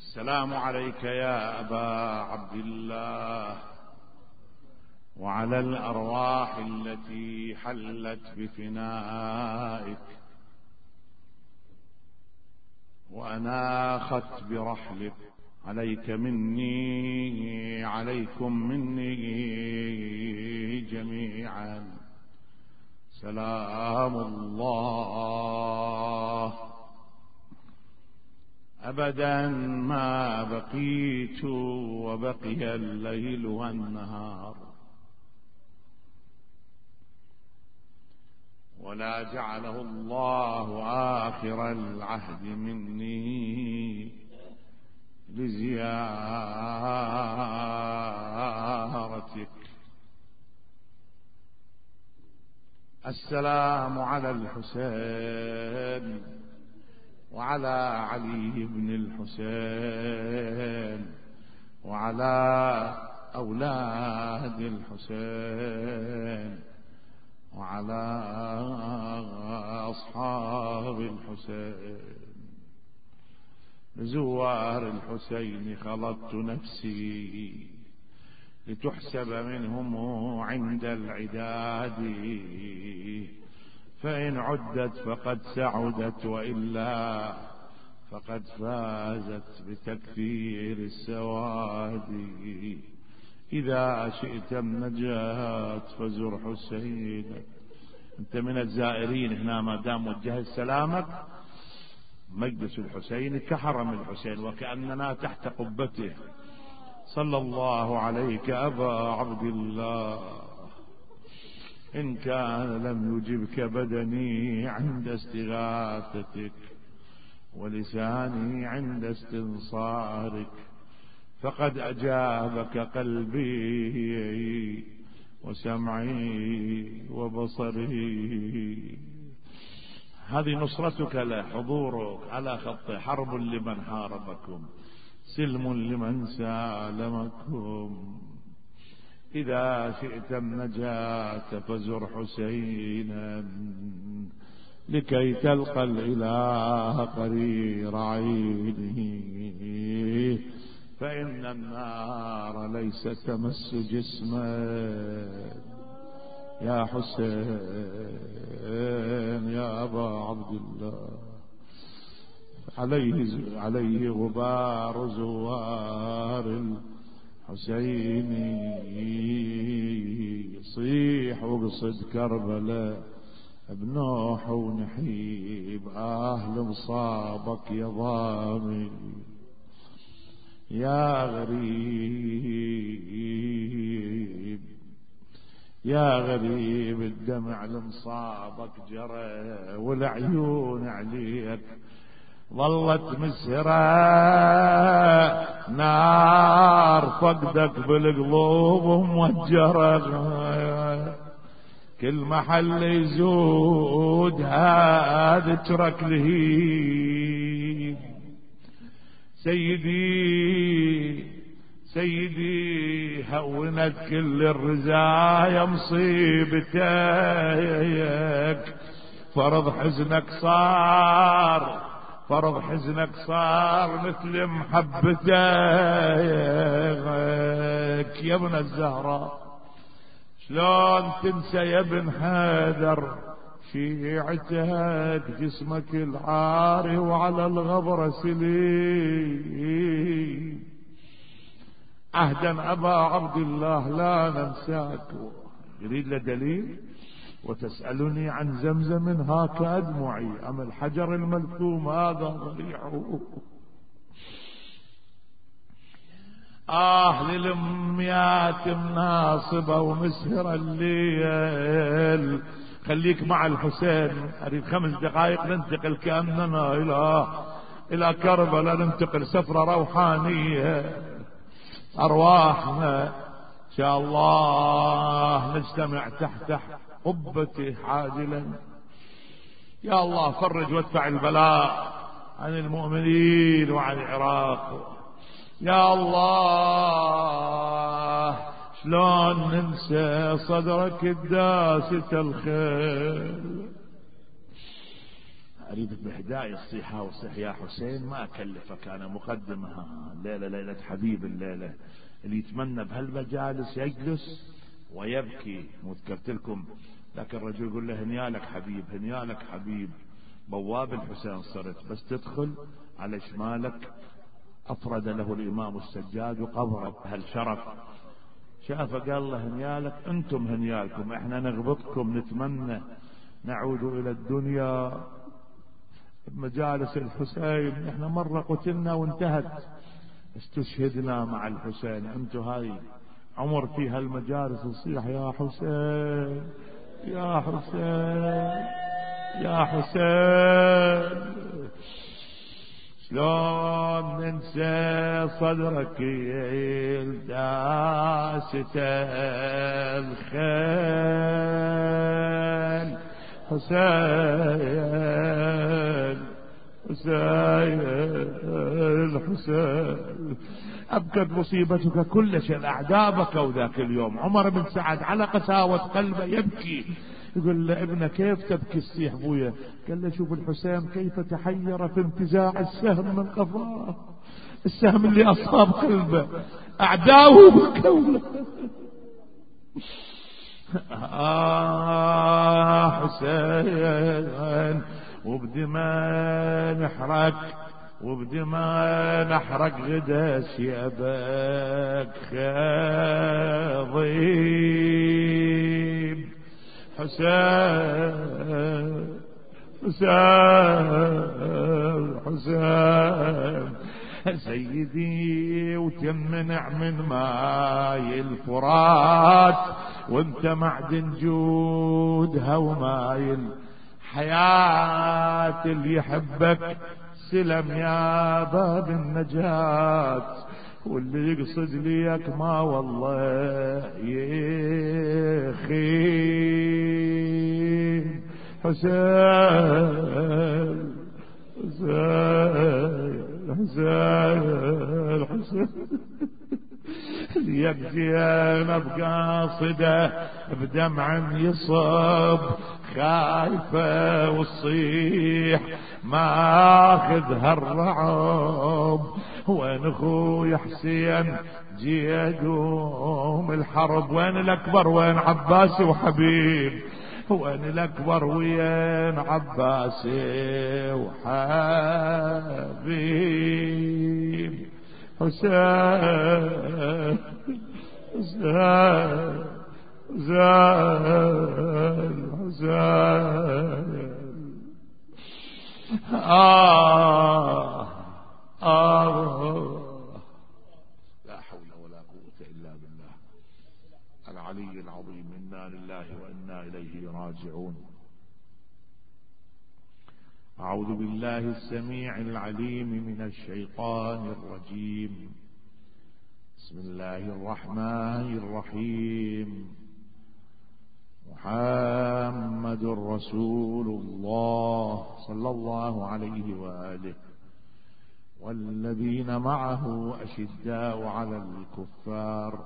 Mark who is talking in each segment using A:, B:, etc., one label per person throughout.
A: السلام عليك يا أبا عبد الله وعلى الأرواح التي حلت بفنائك وأناخت برحلك. عليك مني عليكم مني جميعا سلام الله. أبدا ما بقيت وبقي الليل والنهار، ولا جعله الله آخر العهد مني لزيارتك. السلام على الحسين وعلى علي بن الحسين وعلى أولاد الحسين وعلى أصحاب الحسين. لزوار الحسين خلطت نفسي لتحسب منهم عند العداد، فإن عدت فقد سعدت وإلا فقد فازت بتكثير السواد. إذا شئت النجاة فزر حسين. أنت من الزائرين هنا ما دام وجهت سلامك. مجلس الحسين كحرم الحسين وكأننا تحت قبته. صلى الله عليك أبا عبد الله. إن كان لم يجبك بدني عند استغاثتك ولساني عند استنصارك، فقد أجابك قلبي وسمعي وبصري. هذه نصرتك له، حضورك على خط حرب لمن حاربكم، سلم لمن سالمكم. إذا شئت النجاة فزر حسينا لكي تلقى الإله قرير عينه، فإن النار ليس تمس جسما. يا حسين يا أبا عبد الله، عليه غبار زوار الحسين. صيح وقصد كربلاء بنوح ونحيب، أهل مصابك يا ضامي يا غريب يا غريب. الدمع لمصابك جرى والعيون عليك ظلت مسرة، نار فقدك بالقلوب موجرة. كل محل يزود هذا اترك لهيب. سيدي هونت كل الرزايا مصيبتك، فرض حزنك صار مثل محبتك. يا ابن الزهراء شلون تنسى يا ابن حيدر شيعتك، جسمك العاري وعلى الغبر سليم. عهدا أبا عبد الله لا ننساك. يريد له دليل. وتسألني عن زمزم هاك أدمعي، أم الحجر الملثوم هذا ضريعه. للأميات مناصبة ومسهر الليل. خليك مع الحسين. أريد 5 دقائق ننتقل كأننا إلى كربلاء، ننتقل سفرة روحانية. أرواحنا إن شاء الله نجتمع تحت قبته عاجلا. يا الله فرج وادفع البلاء عن المؤمنين وعن العراق. يا الله شلون ننسى صدرك الداسة الخيل. أريدك بهداية الصيحة والصيح يا حسين، ما أكلفك أنا مقدمة. الليلة ليلة حبيب، الليلة اللي يتمنى بهالمجالس يجلس ويبكي. وذكرت لكم لكن الرجل يقول له هنيالك حبيب، هنيالك حبيب، بواب الحسين صرت، بس تدخل على شمالك أفرد له الإمام السجاد قبره بهالشرف. شافه قال له هنيالك، أنتم هنيالكم، إحنا نغبطكم، نتمنى نعود إلى الدنيا بمجالس الحسين. إحنا مرة قتلنا وانتهت، استشهدنا مع الحسين، أنتم هاي عمر في هالمجالس نصيح يا حسين يا حسين يا حسين. شلون ننسى صدرك داسة الخيل حسين حسين حسين. أبكت مصيبتك كل شيء، الأعداء بكوا ذاك اليوم. عمر بن سعد على قساوة قلبه يبكي، يقول له ابنه كيف تبكي الصيح بويا؟ قال له شوف الحسين كيف تحير في انتزاع السهم من قفاه، السهم اللي أصاب قلبه، أعداؤه بكوا. حسين وبدماء نحرق، وبدماء نحرق غدا ثيابك خضيب. حسين حسين حسين سيدي، وتمنع من ماي الفرات، وانت معدن جودها وماي الحياة. اللي يحبك سلم يا باب النجاة، واللي يقصد ليك ما والله يخين. حسين حسين حسين حسين ليك زينب قاصده بدمع يصب، خايفة وتصيح ماخذها الرعب. وين اخوي حسين جيدهم الحرب؟ وين الاكبر؟ وين عباسي وحبيب؟ وين الاكبر وين عباسي وحبيب؟ حسين حسين حسين حسين. لا حول ولا قوة إلا بالله العلي العظيم. إنا لله وإنا إليه راجعون. أعوذ بالله السميع العليم من الشيطان الرجيم. بسم الله الرحمن الرحيم. محمد رسول الله صلى الله عليه وآله والذين معه أشداء على الكفار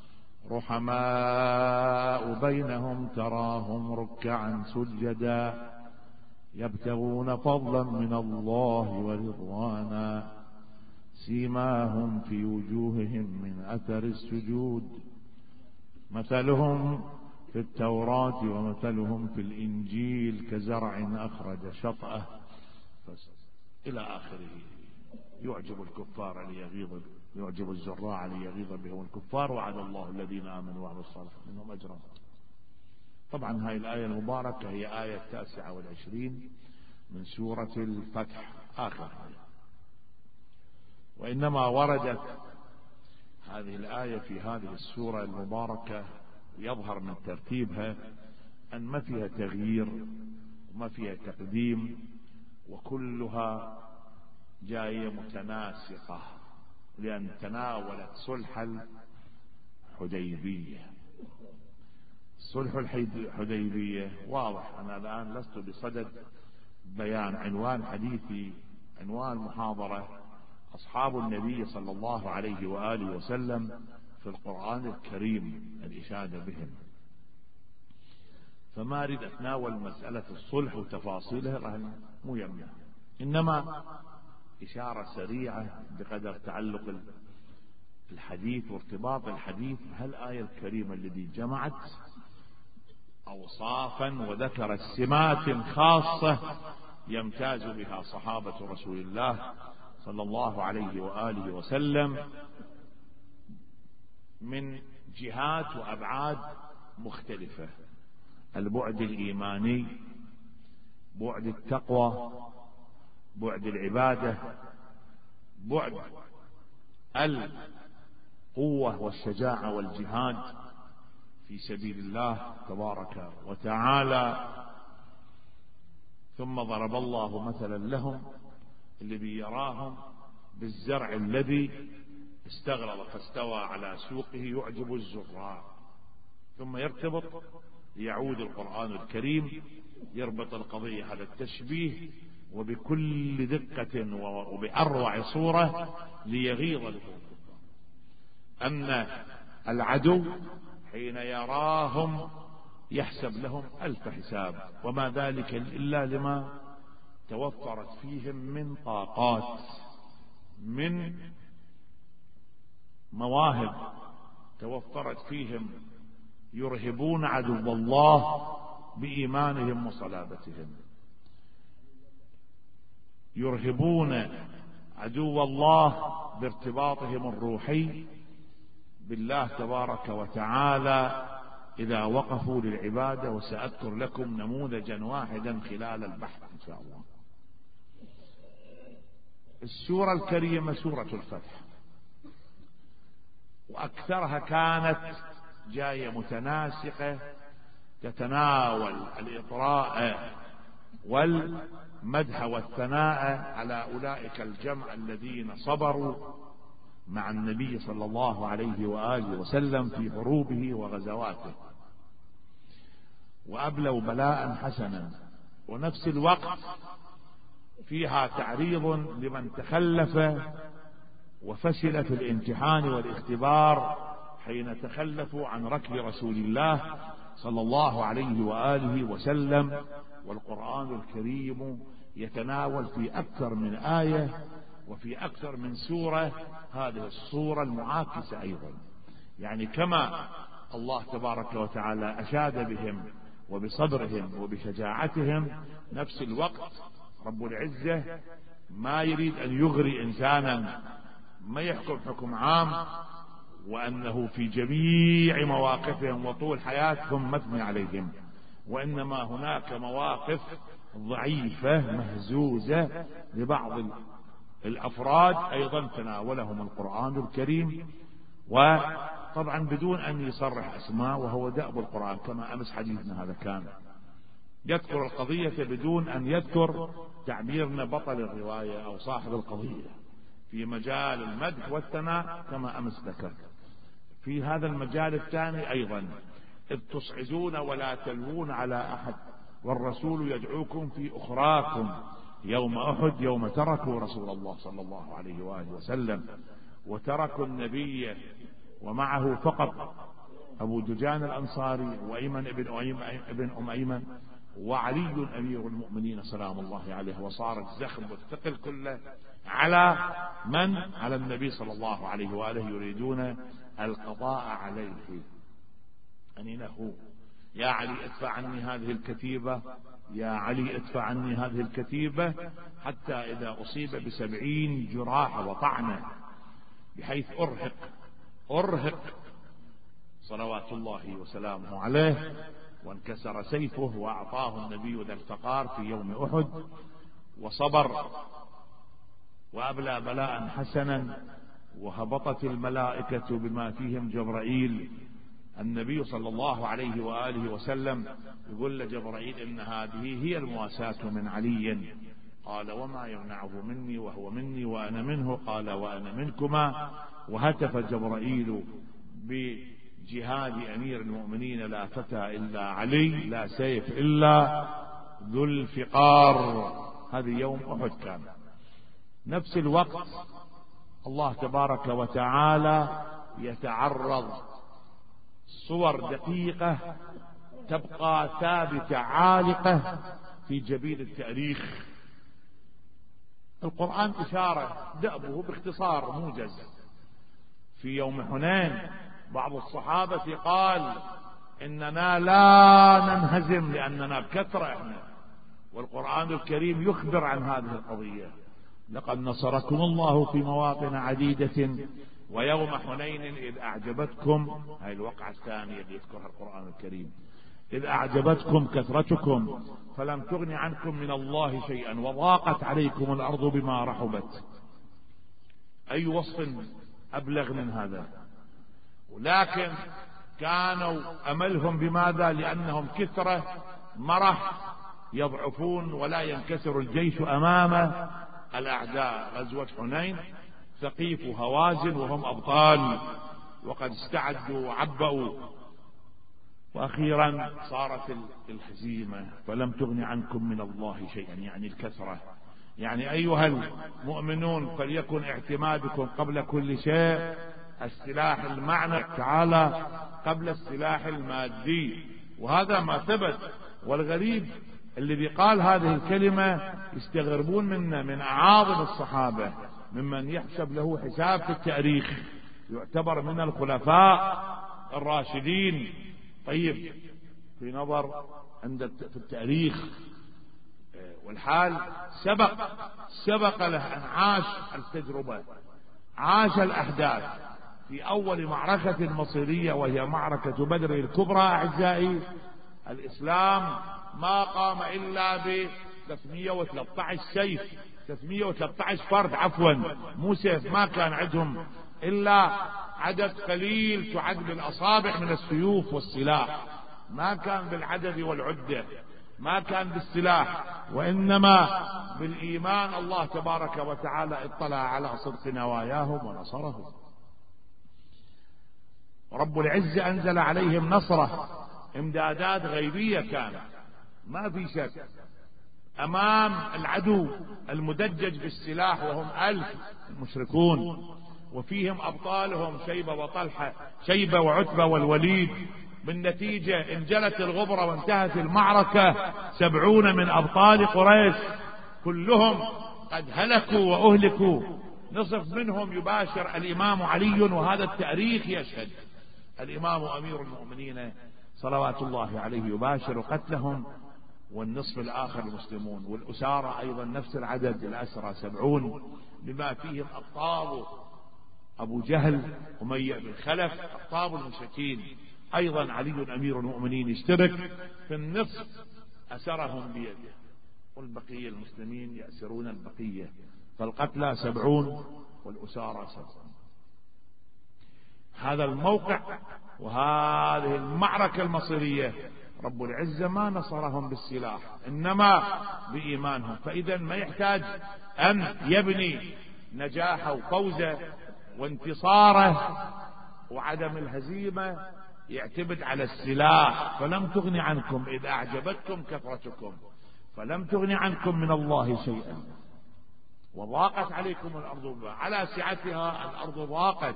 A: رحماء بينهم، تراهم ركعا سجدا يبتغون فضلا من الله ورضوانا، سيماهم في وجوههم من أثر السجود، مثلهم في التوراة ومثلهم في الإنجيل كزرع أخرج شطأه إلى آخره. يعجب الكفار ليغيظ، يعجب الزراع ليغيظ بهم الكفار، وعد الله الذين آمنوا وعملوا الصالحات منهم أجرا. طبعا هاي الآية المباركة هي آية 29 من سورة الفتح، آخر آية. وإنما وردت هذه الآية في هذه السورة المباركة يظهر من ترتيبها أن ما فيها تغيير وما فيها تقديم، وكلها جاية متناسقة، لأن تناولت صلح الحديبية. صلح الحديبية واضح. أنا الآن لست بصدد بيان عنوان حديثي، عنوان محاضرة أصحاب النبي صلى الله عليه وآله وسلم في القرآن الكريم، الإشادة بهم. فما أريد أتناول مسألة الصلح وتفاصيلها لأن مو يمنع، إنما إشارة سريعة بقدر تعلق الحديث وارتباط الحديث. هالآية الكريمة التي جمعت أوصافا وذكرت سمات خاصة يمتاز بها صحابة رسول الله صلى الله عليه وآله وسلم من جهات وأبعاد مختلفة: البعد الإيماني، بعد التقوى، بعد العبادة، بعد القوة والشجاعة والجهاد في سبيل الله تبارك وتعالى. ثم ضرب الله مثلا لهم الذي يراهم بالزرع الذي استغلظ فاستوى على سوقه يعجب الزراع. ثم يرتبط ليعود القرآن الكريم يربط القضية على التشبيه وبكل دقة وبأروع صورة ليغيظ الكفار أن العدو حين يراهم يحسب لهم ألف حساب، وما ذلك إلا لما توفرت فيهم من طاقات، من مواهب توفرت فيهم، يرهبون عدو الله بإيمانهم وصلابتهم، يرهبون عدو الله بارتباطهم الروحي بالله تبارك وتعالى إذا وقفوا للعبادة. وسأذكر لكم نموذجا واحدا خلال البحث إن شاء الله. السورة الكريمة سورة الفتح، وأكثرها كانت جاية متناسقة تتناول الإطراء والمدح والثناء على أولئك الجمع الذين صبروا مع النبي صلى الله عليه وآله وسلم في حروبه وغزواته وأبلوا بلاء حسنا، ونفس الوقت فيها تعريض لمن تخلف وفشل في الامتحان والاختبار حين تخلفوا عن ركب رسول الله صلى الله عليه وآله وسلم. والقرآن الكريم يتناول في أكثر من آية وفي أكثر من سورة هذه الصورة المعاكسة أيضا، يعني كما الله تبارك وتعالى أشاد بهم وبصبرهم وبشجاعتهم، نفس الوقت رب العزة ما يريد أن يغري إنسانا ما يحكم حكم عام وأنه في جميع مواقفهم وطول حياتهم مثني عليهم، وإنما هناك مواقف ضعيفة مهزوزة لبعض الأفراد أيضا تناولهم القرآن الكريم، وطبعا بدون أن يصرح أسماء، وهو دأب القرآن كما أمس حديثنا هذا كان يذكر القضية بدون أن يذكر تعبيرنا بطل الرواية أو صاحب القضية في مجال المدح والثناء كما أمس ذكرت. في هذا المجال الثاني أيضا: إذ تصعدون ولا تلوون على أحد والرسول يدعوكم في أخراكم يوم أحد يوم تركوا رسول الله صلى الله عليه وآله وسلم وتركوا النبي ومعه فقط أبو دجان الأنصاري وأيمن ابن أميمن وعلي أمير المؤمنين سلام الله عليه، وصار الزخم والثقل كله على من؟ على النبي صلى الله عليه وآله، يريدون القضاء عليه. أني له يا علي ادفع عني هذه الكتيبة، يا علي ادفع عني هذه الكتيبة، حتى إذا أصيب ب70 جراحة وطعنة بحيث أرهق صلوات الله وسلامه عليه، وانكسر سيفه وأعطاه النبي ذا الفقار في يوم أحد، وصبر وأبلى بلاء حسنا، وهبطت الملائكة بما فيهم جبرائيل. النبي صلى الله عليه وآله وسلم يقول لجبرائيل إن هذه هي المواساة من علي. قال وما يمنعه مني وهو مني وأنا منه؟ قال وأنا منكما. وهتف جبرائيل بجهاد أمير المؤمنين: لا فتى إلا علي، لا سيف إلا ذو الفقار. هذا يوم أحد كان. نفس الوقت الله تبارك وتعالى يتعرض صور دقيقة وتبقى ثابتة عالقة في جبين التاريخ. القرآن إشارة دأبه باختصار موجز. في يوم حنين بعض الصحابة قال إننا لا ننهزم لأننا بكثرة احنا، والقرآن الكريم يخبر عن هذه القضية: لقد نصركم الله في مواطن عديدة ويوم حنين إذ أعجبتكم، هاي الوقعة الثانية اللي يذكرها القرآن الكريم، إذ أعجبتكم كثرتكم فلم تغن عنكم من الله شيئا وضاقت عليكم الأرض بما رحبت. أي وصف أبلغ من هذا؟ ولكن كانوا أملهم بماذا؟ لأنهم كثرة مرح يضعفون ولا ينكسر الجيش أمام الأعداء. غزوة حنين ثقيف وهوازن وهم أبطال وقد استعدوا وعبأوا، وأخيرا صارت الهزيمة. فلم تغن عنكم من الله شيئا، يعني الكثرة. يعني أيها المؤمنون فليكن اعتمادكم قبل كل شيء السلاح المعنى تعالى قبل السلاح المادي، وهذا ما ثبت. والغريب الذي قال هذه الكلمة يستغربون منا من أعاظم الصحابة، ممن يحسب له حساب في التاريخ، يعتبر من الخلفاء الراشدين. طيب في نظر في التاريخ والحال سبق له أن عاش التجربة، عاش الأحداث في أول معركة مصيرية وهي معركة بدر الكبرى. أعزائي، الإسلام ما قام إلا ب 313 سيف، 313 فرد عفوا، مو سيف، ما كان عندهم إلا عدد قليل تعد بالأصابع من السيوف والسلاح، ما كان بالعدد والعدة، ما كان بالسلاح، وإنما بالإيمان. الله تبارك وتعالى اطلع على صدق نواياهم ونصرهم. رب العزة أنزل عليهم نصره، امدادات غيبية كانت، ما في شك، أمام العدو المدجج بالسلاح وهم 1000 المشركون، وفيهم أبطالهم شيبة وطلحة، شيبة وعتبة والوليد. بالنتيجة انجلت الغبرة وانتهت المعركة. 70 من أبطال قريش كلهم قد هلكوا وأهلكوا. نصف منهم يباشر الإمام علي، وهذا التاريخ يشهد. الإمام أمير المؤمنين صلوات الله عليه يباشر قتلهم، والنصف الآخر المسلمون. والأسارة أيضا نفس العدد، الأسرى 70 بما فيهم أقطاب أبو جهل أمية بن خلف، أقطاب المشركين. أيضا علي أمير المؤمنين يشترك في النصف، أسرهم بيده، والبقية المسلمين يأسرون البقية، فالقتلى 70 والأسارى 70. هذا الموقع وهذه المعركة المصيرية رب العزة ما نصرهم بالسلاح إنما بإيمانهم. فإذا ما يحتاج أن يبني نجاحه وفوزه وانتصاره وعدم الهزيمة يعتمد على السلاح. فلم تغن عنكم إذ أعجبتكم كثرتكم فلم تغن عنكم من الله شيئا وضاقت عليكم الأرض. على سعتها الأرض ضاقت.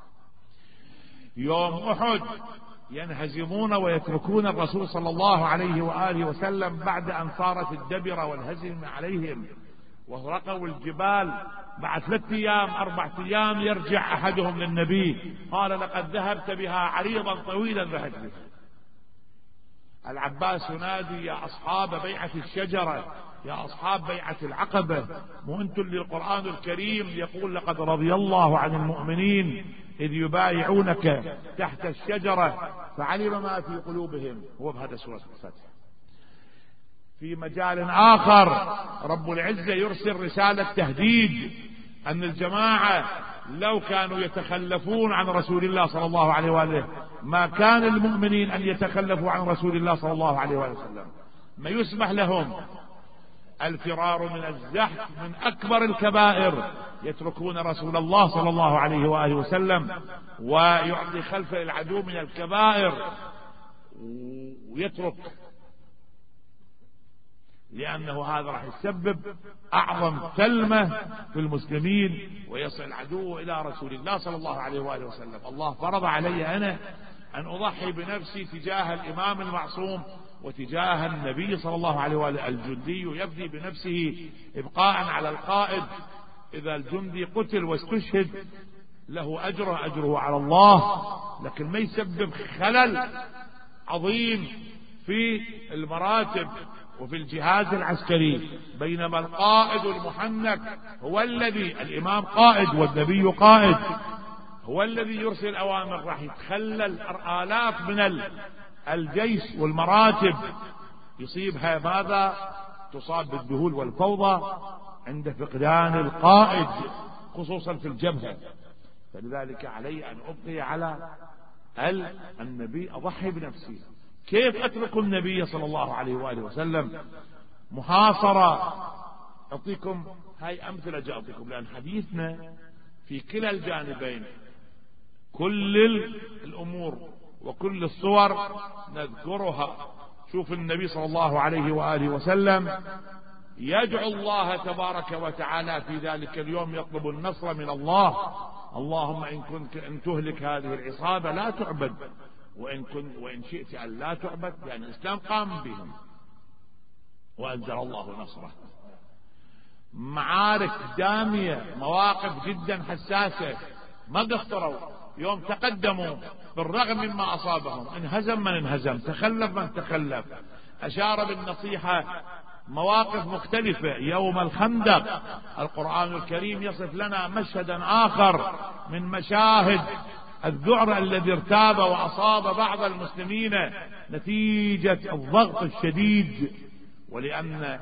A: يوم أحد ينهزمون ويتركون الرسول صلى الله عليه وآله وسلم بعد أن صارت الدبرة والهزم عليهم وغرقوا الجبال. بعد 3 أيام 4 أيام يرجع أحدهم للنبي قال لقد ذهبت بها عريضا طويلا ذهبت بها. العباس ينادي يا أصحاب بيعة الشجرة، يا أصحاب بيعة العقبة، وأنتم للقرآن الكريم يقول لقد رضي الله عن المؤمنين إذ يبايعونك تحت الشجرة فعلم ما في قلوبهم. هو بهذا سورة الفتح. في مجال آخر رب العزة يرسل رسالة تهديد أن الجماعة لو كانوا يتخلفون عن رسول الله صلى الله عليه وآله ما كان المؤمنين أن يتخلفوا عن رسول الله صلى الله عليه وآله وسلم، ما يسمح لهم الفرار من الزحف من أكبر الكبائر، يتركون رسول الله صلى الله عليه وآله وسلم ويعطي خلف العدو من الكبائر ويترك، لأنه هذا راح يسبب أعظم كلمة في المسلمين ويصل العدو إلى رسول الله صلى الله عليه وآله وسلم. الله فرض علي أنا أن أضحي بنفسي تجاه الإمام المعصوم وتجاه النبي صلى الله عليه وآله. الجندي يبدي بنفسه إبقاء على القائد، إذا الجندي قتل واستشهد له أجره على الله، لكن ما يسبب خلل عظيم في المراتب وفي الجهاز العسكري. بينما القائد المحنك هو الذي، الإمام قائد والنبي قائد، هو الذي يرسل أوامر، راح يتخلل آلاف من الجيش والمراتب، يصيبها ماذا؟ تصاب بالذهول والفوضى عند فقدان القائد، خصوصا في الجبهة. فلذلك علي أن أبقي على النبي، أضحي بنفسي. كيف أترك النبي صلى الله عليه وآله وسلم محاصرة؟ أعطيكم هاي أمثلة جاءتكم، لأن حديثنا في كلا الجانبين، كل الأمور وكل الصور نذكرها. شوف النبي صلى الله عليه وآله وسلم يدعو الله تبارك وتعالى في ذلك اليوم، يطلب النصر من الله. اللهم إن تهلك هذه العصابة لا تعبد، وإن شئت أن لا تعبد، لأن الإسلام قام بهم، وأنزل الله نصره. معارك دامية، مواقف جدا حساسة، ما قصروا، يوم تقدموا بالرغم مما أصابهم، انهزم من انهزم، تخلف من تخلف، أشار بالنصيحة. مواقف مختلفة. يوم الخندق القرآن الكريم يصف لنا مشهدا آخر من مشاهد الذعر الذي ارتاب وأصاب بعض المسلمين نتيجة الضغط الشديد، ولأن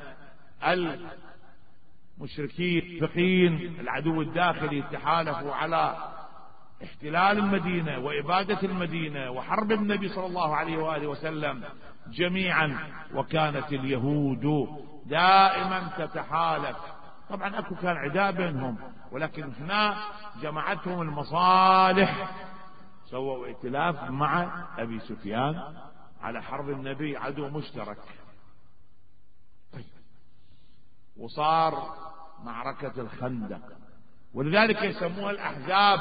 A: المشركين العدو الداخلي تحالفوا على احتلال المدينة وإبادة المدينة وحرب النبي صلى الله عليه وآله وسلم جميعا. وكانت اليهود دائما تتحالف، طبعا أكو كان عداء بينهم، ولكن هنا جمعتهم المصالح، سووا ائتلاف مع أبي سفيان على حرب النبي، عدو مشترك. طيب، وصار معركة الخندق، ولذلك يسموها الأحزاب.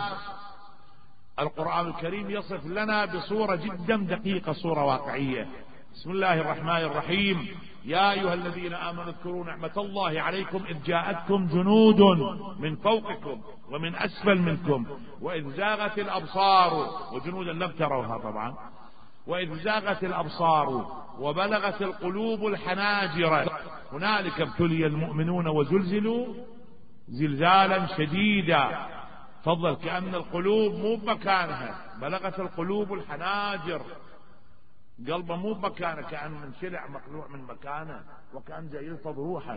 A: القرآن الكريم يصف لنا بصورة جدا دقيقة، صورة واقعية. بسم الله الرحمن الرحيم: يا أيها الذين آمنوا اذكروا نعمة الله عليكم إذ جاءتكم جنود من فوقكم ومن أسفل منكم وإذ زاغت الأبصار، وجنودا لم تروها طبعا، وإذ زاغت الأبصار وبلغت القلوب الحناجر هنالك ابتلي المؤمنون وزلزلوا زلزالا شديدا. تفضل، كأن القلوب مو بمكانها، بلغت القلوب الحناجر، قلبه مو بمكانه، كأن منشلع مخلوع من مكانه، وكأن جاي يلفظ روحه.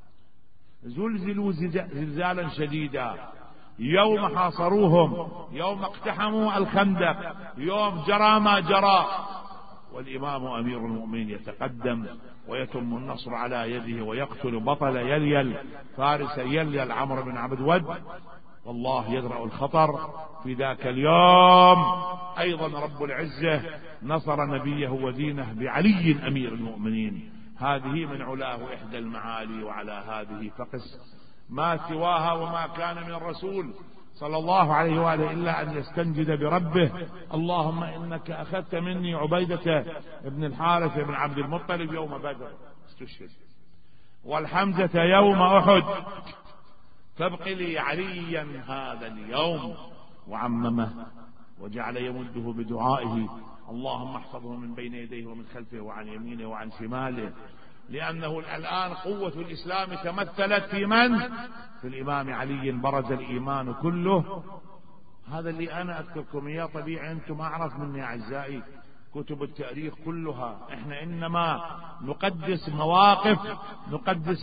A: زلزلوا زلزالا شديدا يوم حاصروهم، يوم اقتحموا الخندق، يوم جرى ما جرى، والإمام أمير المؤمنين يتقدم ويتم النصر على يده ويقتل بطل يليل فارس يليل عمرو بن عبد ود، والله يدرأ الخطر. في ذاك اليوم أيضا رب العزة نصر نبيه ودينه بعلي أمير المؤمنين. هذه من علاه إحدى المعالي، وعلى هذه فقس ما سواها، وما كان من الرسول صلى الله عليه وآله إلا أن يستنجد بربه: اللهم إنك أخذت مني عبيدة ابن الحارث بن عبد المطلب يوم بدر استشهد، والحمزة يوم أحد، فابق لي عليا هذا اليوم. وعممه وجعل يمده بدعائه: اللهم احفظه من بين يديه ومن خلفه وعن يمينه وعن شماله. لأنه الآن قوة الإسلام تمثلت في من؟ في الإمام علي، برز الإيمان كله. هذا اللي أنا أذكركم إياه. طبيعي أنتم أعرف مني أعزائي كتب التاريخ كلها، إحنا إنما نقدس مواقف، نقدس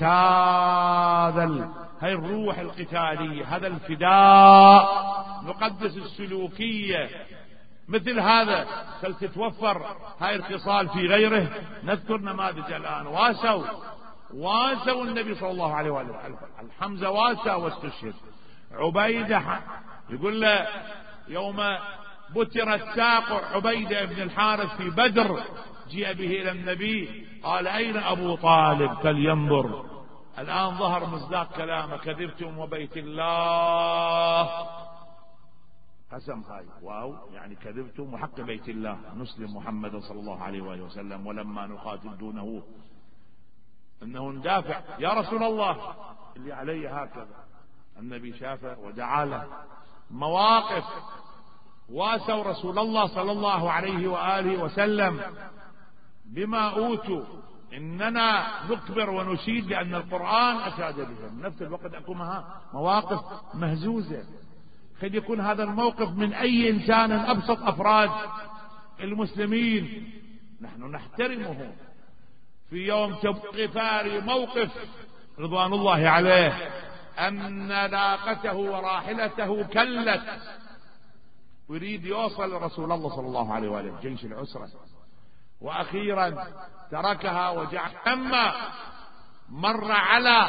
A: هاي الروح القتالية، هذا الفداء، نقدس السلوكية مثل هذا. تتوفر هاي الخصال في غيره. نذكر نماذج الآن واسوا النبي صلى الله عليه وآله. الحمزة واسى واستشهد. عبيدة يقول له يوم بتر الساق عبيدة بن الحارث في بدر، جيء به إلى النبي قال: أين أبو طالب فلينظر. الآن ظهر مصداق كلامه: كذبتم وبيت الله قسم هاي واو يعني كذبتم وحق بيت الله نسلم محمد صلى الله عليه وآله وسلم ولما نقاتل دونه انه ندافع يا رسول الله اللي علي هكذا. النبي شافه ودعا له. مواقف واسوا رسول الله صلى الله عليه وآله وسلم بما أوتوا إننا نكبر ونشيد لأن القرآن أشاد بهم. نفس الوقت أكون مواقف مهزوزة. قد يكون هذا الموقف من أي إنسان أبسط أفراد المسلمين نحن نحترمه. في يوم تبقى موقف رضوان الله عليه أن ناقته وراحلته كلت ويريد يوصل رسول الله صلى الله عليه وآله جيش العسرة، وأخيرا تركها وجعل أما مر على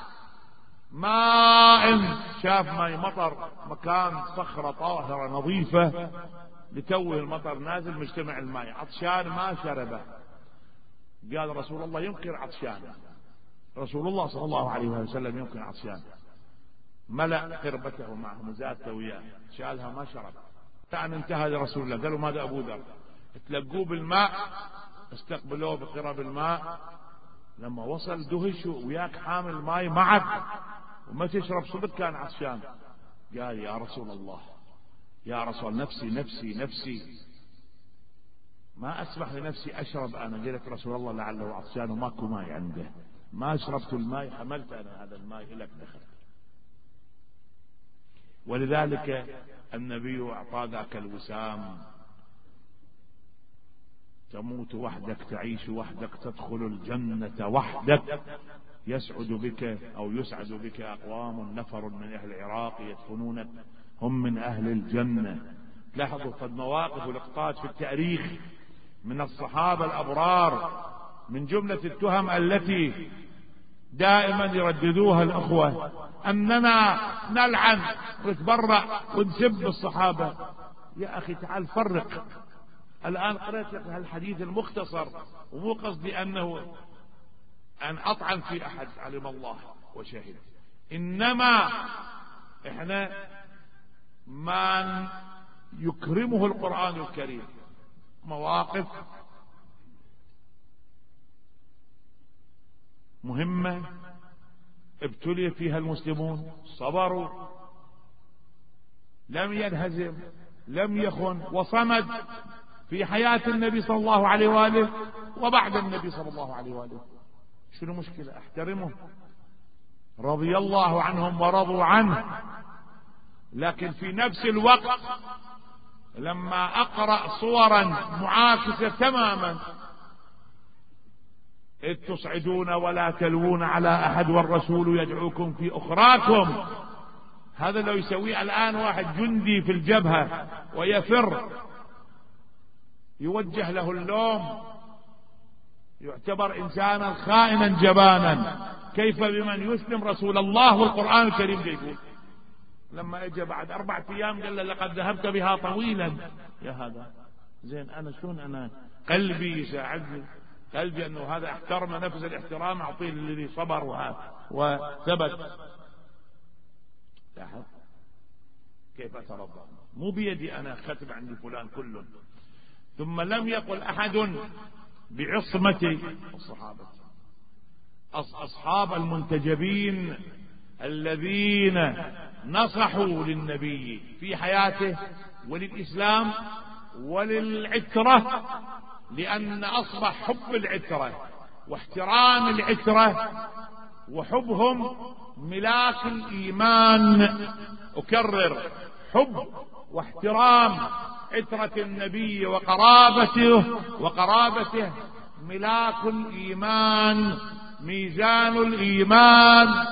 A: ماء، شاف ماء مطر مكان صخرة طاهرة نظيفة لتوه المطر نازل مجتمع الماء، عطشان ما شربه. قال رسول الله يمكن عطشان، رسول الله صلى الله عليه وسلم يمكن عطشان. ملأ قربته معه مزادته وياه شالها ما شرب. كان انتهى لرسول الله قالوا ماذا أبو ذر؟ تلقوه بالماء استقبلوه بقرب الماء. لما وصل دهشوا وياك حامل ماي معك وما تشرب صدق كان عطشان. قال يا رسول الله يا رسول نفسي نفسي نفسي ما أسمح لنفسي أشرب أنا. قلت رسول الله لعله عطشان وماكو ماي عنده، ما شربت الماء حملت أنا هذا الماء إليك دخل. ولذلك النبي أعطى ذاك الوسام تموت وحدك تعيش وحدك تدخل الجنة وحدك. يسعد بك أو يسعد بك أقوام نفر من أهل العراق يدفنونك هم من أهل الجنة. لاحظوا قد مواقف ولقطات في التاريخ من الصحابة الأبرار. من جملة التهم التي دائما يرددوها الأخوة أننا نلعن ونتبرأ ونسب الصحابة. يا أخي تعال فرق. الآن قرأت لك هالحديث المختصر ومو قصدي أنه أن أطعن في أحد، علم الله وشهد، إنما إحنا ما يكرمه القرآن الكريم مواقف مهمة ابتلي فيها المسلمون، صبروا، لم ينهزم، لم يخن، وصمد في حياة النبي صلى الله عليه وآله وبعد النبي صلى الله عليه وآله. شنو مشكلة؟ احترمه، رضي الله عنهم ورضوا عنه. لكن في نفس الوقت لما أقرأ صورا معاكسة تماما، إذ تصعدون ولا تلوون على أحد والرسول يدعوكم في أخراكم. هذا لو يسويه الآن واحد جندي في الجبهة ويفر يوجه له اللوم، يعتبر إنسانا خائنا جبانا. كيف بمن يسلم رسول الله والقرآن الكريم يقول؟ لما اجى بعد 4 أيام قال له لقد ذهبت بها طويلا. يا هذا زين أنا شلون أنا قلبي يساعدني، قلبي أنه هذا احترم نفس الاحترام أعطيه للذي صبر وثبت. لاحظ كيف أترضى، مو بيدي أنا ختم عندي فلان كله. ثم لم يقل أحد بعصمة الصحابة، أصحاب المنتجبين الذين نصحوا للنبي في حياته وللإسلام وللعترة، لأن أصبح حب العترة واحترام العترة وحبهم ملاك الإيمان. أكرر، حب واحترام عترة النبي وقرابته ملاك الإيمان، ميزان الإيمان.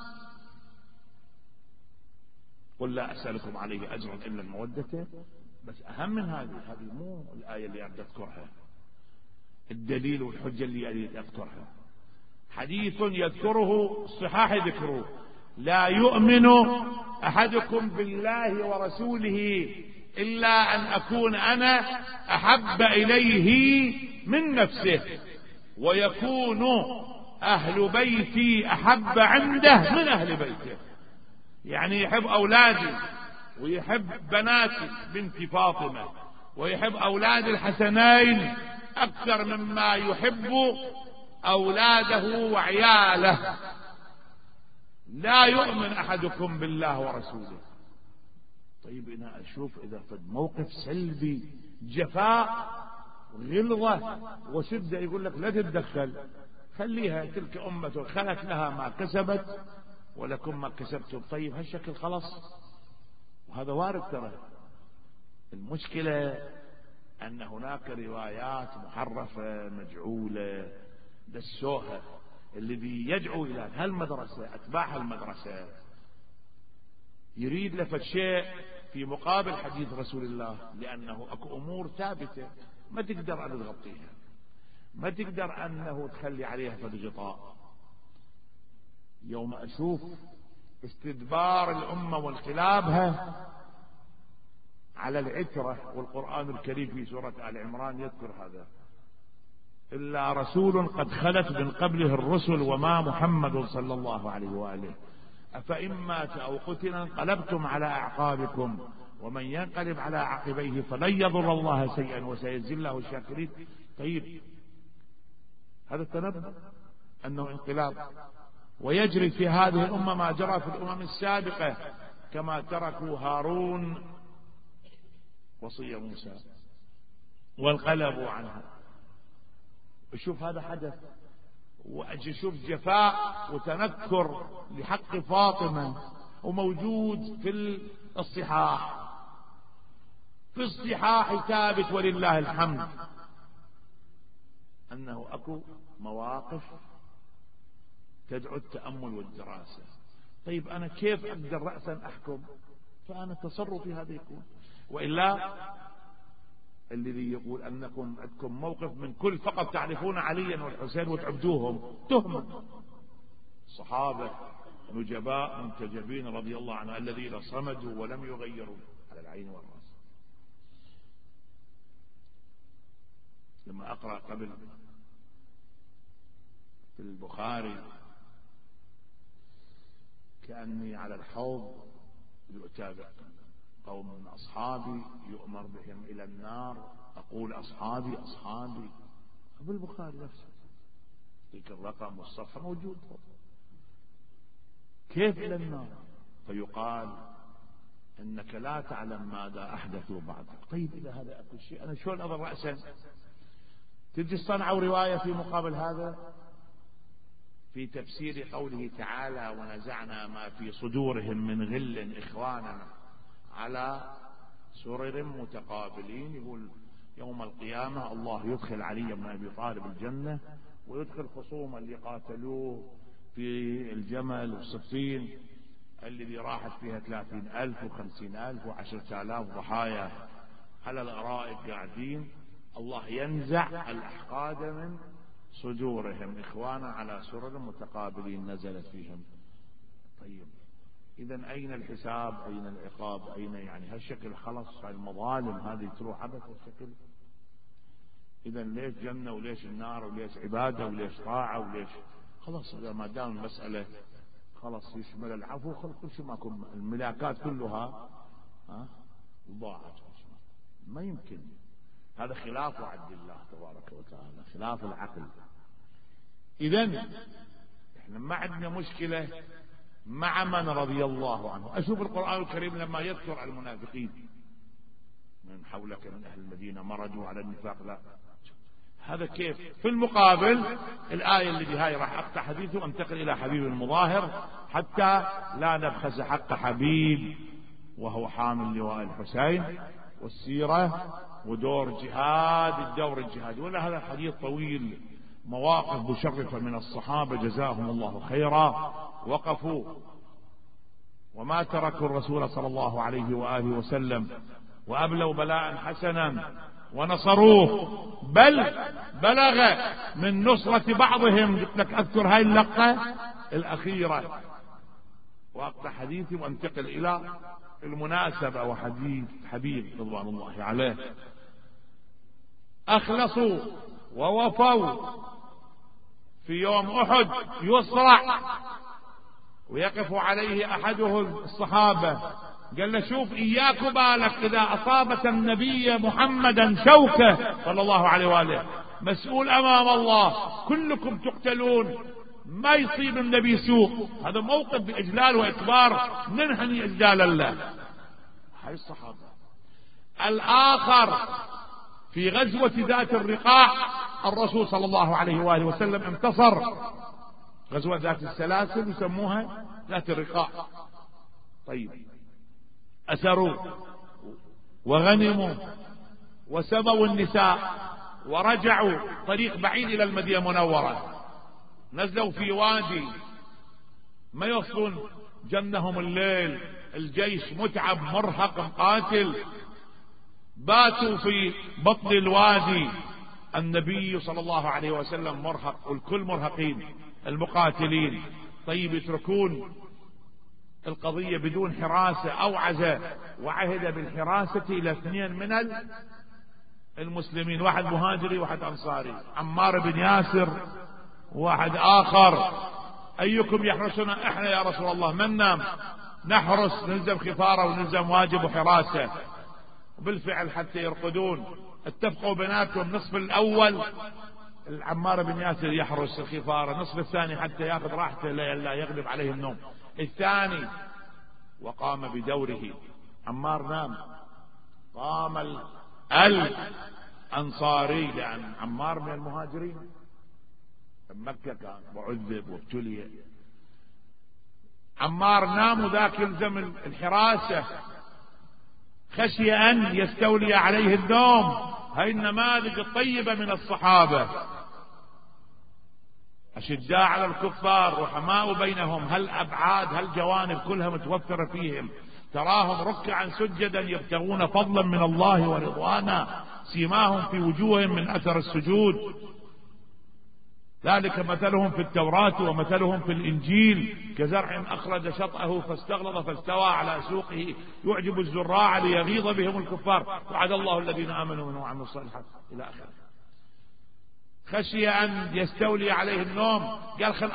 A: قل لا أسألكم عليه أجرا إلا المودة. بس أهم من هذه مو الآية اللي أبدأ أذكرها، الدليل والحجة اللي أريد أذكرها. حديث يذكره الصحاح ذكره: لا يؤمن أحدكم بالله ورسوله إلا أن أكون أنا أحب إليه من نفسه ويكون أهل بيتي أحب عنده من أهل بيته. يعني يحب أولادي ويحب بنات بنت فاطمة ويحب أولاد الحسنين أكثر مما يحب أولاده وعياله. لا يؤمن أحدكم بالله ورسوله. طيب أنا أشوف إذا في موقف سلبي جفاء غلظة وشدة يقول لك لا تتدخل، خليها تلك أمة خلت لها ما كسبت ولكم ما كسبتم. طيب هالشكل خلاص، وهذا وارد ترى. المشكلة أن هناك روايات محرفة مجعولة دسوها. الذي يدعو إلى هالمدرسة أتباع المدرسة يريد لفت شيء في مقابل حديث رسول الله، لأنه أكو أمور ثابتة ما تقدر أن تغطيها، ما تقدر أنه تخلي عليها فد غطاء. يوم أشوف استدبار الأمة وانقلابها على العترة، والقرآن الكريم في سورة آل عمران يذكر هذا: إلا رسول قد خلت من قبله الرسل وما محمد صلى الله عليه وآله أفإن مات أو قتل انقلبتم على أعقابكم ومن ينقلب على عقبيه فلن يضر الله شيئا وسيجزي الله الشاكرين. طيب هذا التنبؤ أنه انقلاب، ويجري في هذه الأمة ما جرى في الأمم السابقة، كما تركوا هارون وصي موسى وانقلبوا عنها. شوف هذا حدث، وأجي شوف جفاء وتنكر لحق فاطمة وموجود في الصحاح، في الصحاح ثابت ولله الحمد أنه أكو مواقف تدعو التأمل والدراسة. طيب أنا كيف أقدر رأسا أحكم؟ فأنا تصرفي هذا يكون. وإلا الذي يقول أنكم عندكم موقف من كل فقط تعرفون عليا والحسين وتعبدوهم تهمة. الصحابة نجباء منتجبين رضي الله عنهم الذين صمدوا ولم يغيروا على العين والرأس. لما أقرأ قبل في البخاري كأني على الحوض يؤتى قوم من أصحابي يؤمر بهم إلى النار، أقول أصحابي أصحابي، في البخاري نفسه ذيك الرقم والصفحة موجود. كيف إلى النار؟ فيقال إنك لا تعلم ماذا أحدثوا بعدك. طيب إذا هذا أكل شيء أنا شلون أضل رأسا؟ تجي صنعوا رواية في مقابل هذا في تفسير قوله تعالى: ونزعنا ما في صدورهم من غل إخوانا على سرر متقابلين. يقول يوم القيامة الله يدخل علي بن أبي طالب الجنة ويدخل خصوما اللي قاتلوه في الجمل والصفين الذي راحت فيها 30,000 و50,000 و10,000 ضحايا على الأرائك قاعدين. الله ينزع الأحقاد من صدورهم إخوانا على سرر متقابلين نزلت فيهم. طيب إذن أين الحساب؟ أين العقاب؟ أين يعني هالشكل خلص المظالم هذه تروح عبث هالشكل. إذن ليش جنة وليش النار وليش عبادة وليش طاعة وليش؟ خلاص إذا ما دام المسألة خلاص يشمل العفو كل شيء ماكو، الملاكات كلها ضاعت. ما يمكن، هذا خلاف وعد الله تبارك وتعالى، خلاف العقل. إذن احنا ما عندنا مشكلة مع من رضي الله عنه. أشوف القرآن الكريم لما يذكر المنافقين من حولك من أهل المدينة مردوا على النفاق، لا هذا كيف؟ في المقابل الآية اللي بهاي راح أقطع حديثه وانتقل إلى حبيب المظاهر حتى لا نبخس حق حبيب وهو حامل لواء الحسين والسيرة ودور جهاد الدور الجهادي. ولا هذا حديث طويل، مواقف مشرفة من الصحابة جزاهم الله خيرا، وقفوا وما تركوا الرسول صلى الله عليه وآله وسلم وأبلوا بلاء حسنا ونصروه، بل بلغ من نصرة بعضهم. قلت لك أذكر هاي اللقطة الأخيرة وأقطع حديثي وانتقل إلى المناسبة وحديث حبيب رضوان الله عليه. أخلصوا ووفوا في يوم أحد يصرع ويقف عليه أحده الصحابة قال له شوف إياك بالك إذا أصابت النبي محمدا شوكة صلى الله عليه وآله مسؤول أمام الله، كلكم تقتلون، ما يصيب النبي سوء. هذا موقف بإجلال وإكبار، ننحني إجلال الله. هاي الصحابة. الآخر في غزوة ذات الرقاع الرسول صلى الله عليه وآله وسلم انتصر، غزوة ذات السلاسل يسموها ذات الرقاع. طيب، أسروا وغنموا وسبوا النساء ورجعوا طريق بعيد إلى المدينة المنورة، نزلوا في وادي ما يوصلون، جنهم الليل، الجيش متعب مرهق مقاتل، باتوا في بطن الوادي. النبي صلى الله عليه وسلم مرهق والكل مرهقين المقاتلين. طيب، يتركون القضية بدون حراسة أوعز، وعهد بالحراسة إلى 2 من المسلمين، واحد مهاجري واحد أنصاري، عمار بن ياسر واحد آخر. أيكم يحرسنا؟ إحنا يا رسول الله، من نام نحرس، نلزم خفارة ونلزم واجب وحراسة. وبالفعل حتى يرقدون اتفقوا بيناتهم، نصف الأول عمار بن ياسر يحرس الخفارة، نصف الثاني حتى ياخذ راحته لا يغلب عليه النوم. الثاني وقام بدوره، عمار نام، قام الأنصاري، لأن عمار من المهاجرين، مكة كان وعذب وابتلي. عمار نام وذاك يلزم الحراسة، خشي أن يستولي عليه النوم. هاي النماذج الطيبة من الصحابة، أشداء على الكفار رحماء بينهم، هالأبعاد هالجوانب كلها متوفرة فيهم. تراهم ركعا سجدا يبتغون فضلا من الله ورضوانا، سيماهم في وجوههم من أثر السجود، ذلك مثلهم في التوراة ومثلهم في الإنجيل كزرع أخرج شطأه فاستغلظ فاستوى على سوقه يعجب الزراع ليغيظ بهم الكفار، وعد الله الذين آمنوا منهم وعملوا الصالحات إلى آخره. خشي أن يستولي عليه النوم، قال خل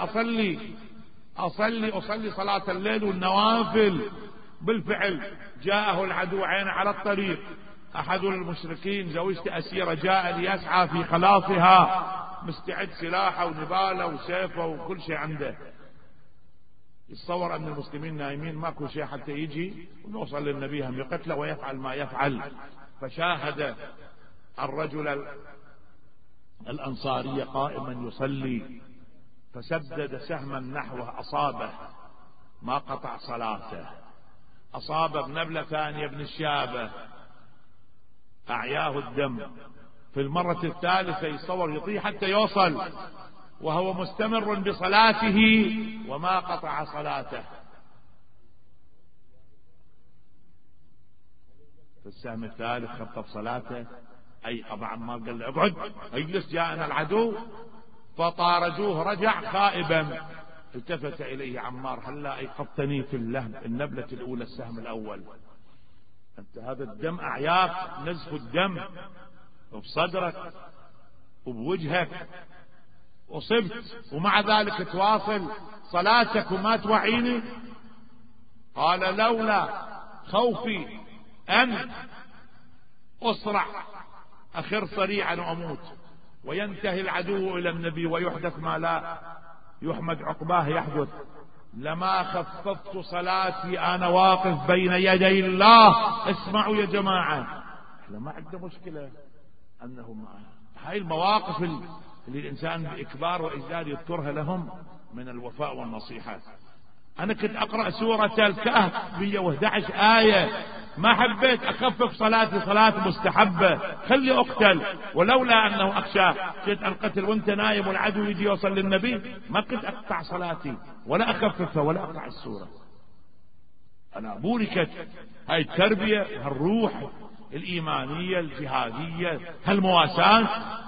A: أصلي صلاة الليل والنوافل. بالفعل جاءه العدو عين على الطريق، أحد المشركين زوجته أسيرة جاء ليسعى في خلاصها، مستعد سلاحه ونباله وسيفه وكل شيء عنده. يتصور أن المسلمين نايمين ماكو شيء حتى يجي ونوصل للنبي هم يقتله ويفعل ما يفعل. فشاهد الرجل الأنصاري قائما يصلي، فسدد سهما نحوه أصابه، ما قطع صلاته، أصاب بنبلة ثانية ابن الشابة، أعياه الدم. في المرة الثالثة يصور يطيح حتى يوصل وهو مستمر بصلاته وما قطع صلاته. في السهم الثالث خطف صلاته، أي أبا عمار قال له اقعد اجلس جاءنا العدو، فطاردوه رجع خائبا. التفت إليه عمار هلا أيقظتني في النبلة الأولى السهم الأول، أنت هذا الدم أعياك، نزف الدم وبصدرك وبوجهك، أصبت ومع ذلك تواصل صلاتك وما توعيني؟ قال لولا خوفي أن أسرع أخر صريعا وأموت وينتهي العدو إلى النبي ويحدث ما لا يحمد عقباه يحدث، لما خففت صلاتي أنا واقف بين يدي الله. اسمعوا يا جماعة، احنا ما عندنا مشكلة أنه هاي المواقف اللي الإنسان بإكبار وإجلال يذكرها لهم من الوفاء والنصيحة. أنا كنت أقرأ سورة الكهف 111 آية، ما حبيت أخفف صلاتي صلاة مستحبة، خلي أقتل، ولولا أنه أخشى كنت أنقتل وانت نايم والعدو يجي يوصل للنبي ما كنت أقطع صلاتي ولا أخففها ولا أقطع السورة. أنا بوركت هاي التربية، هالروح الإيمانية الجهادية، هالمواساة.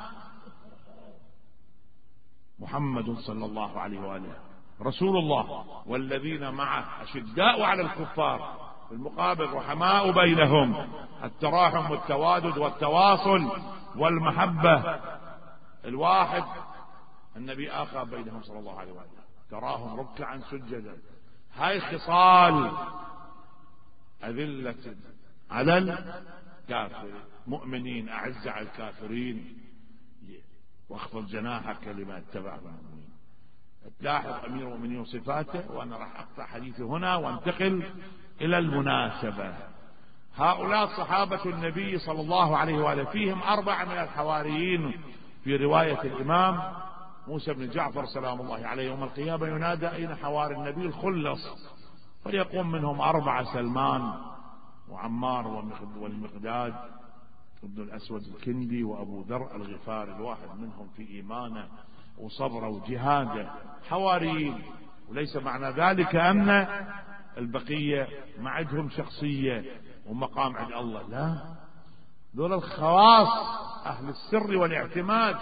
A: محمد صلى الله عليه وآله رسول الله والذين معه أشداء على الكفار، في المقابل رحماء بينهم، التراحم والتوادد والتواصل والمحبة. الواحد النبي آخى بينهم صلى الله عليه وآله، تراهم ركعا سجدا. هاي خصال أذلة على الكافر مؤمنين أعز على الكافرين، واخفض جناحك لما اتبعك المؤمنين. تلاحظ أمير المؤمنين وصفاته، وأنا راح أقطع حديثي هنا وانتقل إلى المناسبة. هؤلاء صحابة النبي صلى الله عليه وآله، فيهم 4 من الحواريين في رواية الإمام موسى بن جعفر سلام الله عليه. يوم القيامة ينادى أين حواري النبي الخلص، فيقوم منهم 4: سلمان وعمار والمقداد ابن الأسود الكندي وأبو ذر الغفاري، الواحد منهم في إيمانه وصبره وجهاده حواريين. وليس معنى ذلك أن البقية ما عندهم شخصية ومقام عند الله، لا، دول الخواص أهل السر والاعتماد.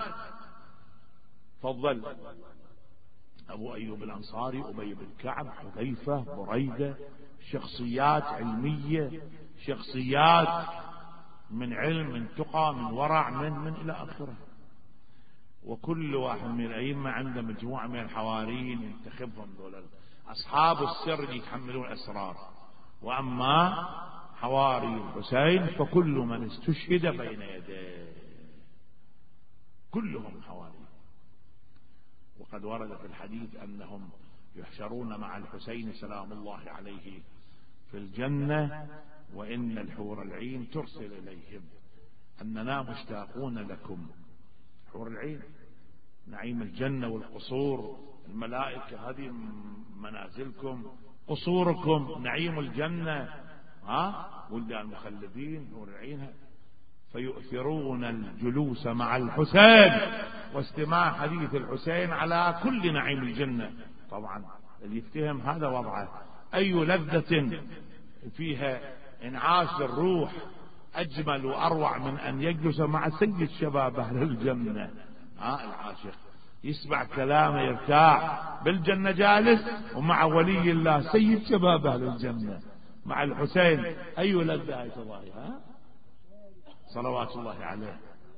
A: فضل أبو أيوب الأنصاري، أبي بن كعب، حذيفة، بريدة، شخصيات علمية، شخصيات من علم، من تقى، من ورع، من إلى آخره. وكل واحد من الأئمة عنده مجموعة من الحواريين ينتخبهم، دول أصحاب السر اللي يحملون الأسرار. وأما حواري الحسين فكل من استشهد بين يديه كلهم حواري. وقد ورد في الحديث أنهم يحشرون مع الحسين سلام الله عليه في الجنة، وإن الحور العين ترسل إليهم أننا مشتاقون لكم. حور العين نعيم الجنة والقصور، الملائكة هذه منازلكم، قصوركم، نعيم الجنة، ولدان المخلدين حور العين. فيؤثرون الجلوس مع الحسين واستماع حديث الحسين على كل نعيم الجنة. طبعا اللي يفتهم هذا وضعه. أي لذة فيها انعاش الروح أجمل وأروع من أن يجلس مع سيد شباب أهل الجنة. العاشق يسمع كلامه يرتاح، بالجنة جالس ومع ولي الله سيد شباب أهل الجنة مع الحسين. أي لذة آية الله صلوات الله عليه.